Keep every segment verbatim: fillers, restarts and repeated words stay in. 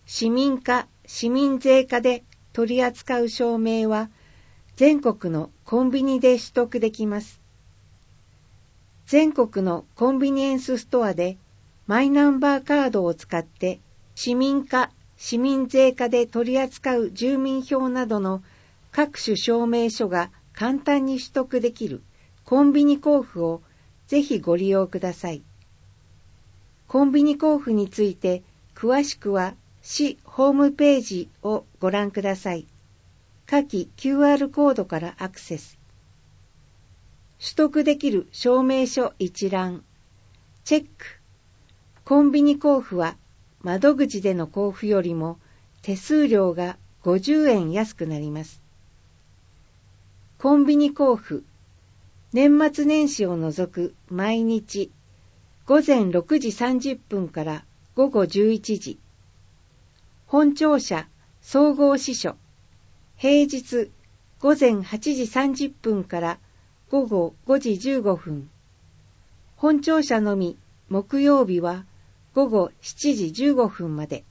市民課、市民税課で取り扱う証明は全国のコンビニで取得できます。全国のコンビニエンスストアでマイナンバーカードを使って市民課、市民税課で取り扱う住民票などの各種証明書が簡単に取得できるコンビニ交付をぜひご利用ください。コンビニ交付について詳しくは市ホームページをご覧ください。下記 キューアール コードからアクセス。取得できる証明書一覧。チェック。コンビニ交付は窓口での交付よりも手数料がごじゅうえん安くなります。コンビニ交付。年末年始を除く毎日ごぜんろくじさんじゅっぷんからごごじゅういちじ。本庁舎総合支所。平日ごぜんはちじさんじゅっぷんからごごごじじゅうごふん。本庁舎のみ木曜日はごごしちじじゅうごふんまで。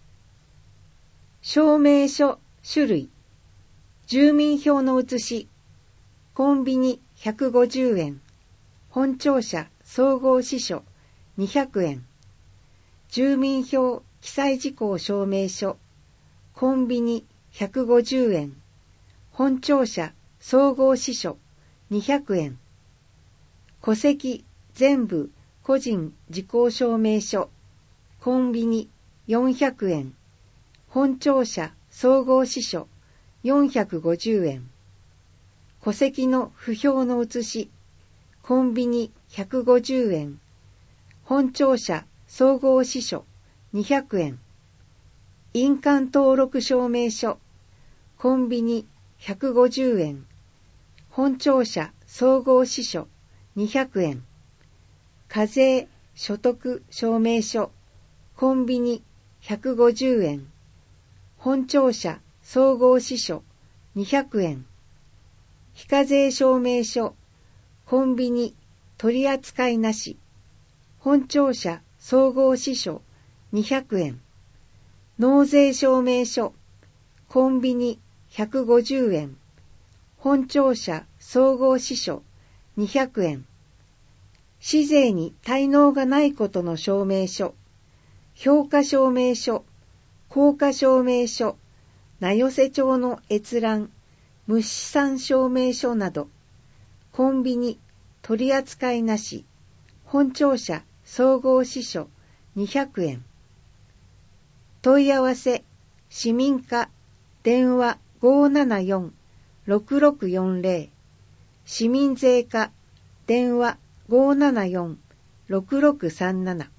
証明書種類。住民票の写し。コンビニひゃくごじゅうえん。本庁舎総合支所にひゃくえん。住民票記載事項証明書。コンビニひゃくごじゅうえん。本庁舎総合支所にひゃくえん。戸籍全部個人事項証明書。コンビニよんひゃくえん。本庁舎総合支所よんひゃくごじゅうえん。戸籍の不評の写し。コンビニひゃくごじゅうえん。本庁舎総合支所にひゃくえん。印鑑登録証明書。コンビニひゃくごじゅうえん。本庁舎総合支所にひゃくえん。課税所得証明書。コンビニひゃくごじゅうえん。本庁舎総合支所にひゃくえん。非課税証明書。コンビニ取り扱いなし。本庁舎総合支所にひゃくえん。納税証明書。コンビニひゃくごじゅうえん。本庁舎総合支所にひゃくえん。市税に滞納がないことの証明書。評価証明書。効果証明書。名寄せ帳の閲覧。無資産証明書など。コンビニ取り扱いなし。本庁舎総合支所にひゃくえん。問い合わせ市民課電話 ごーななよん ろくろくよんぜろ。市民税課電話 ごーななよん ろくろくさんなな。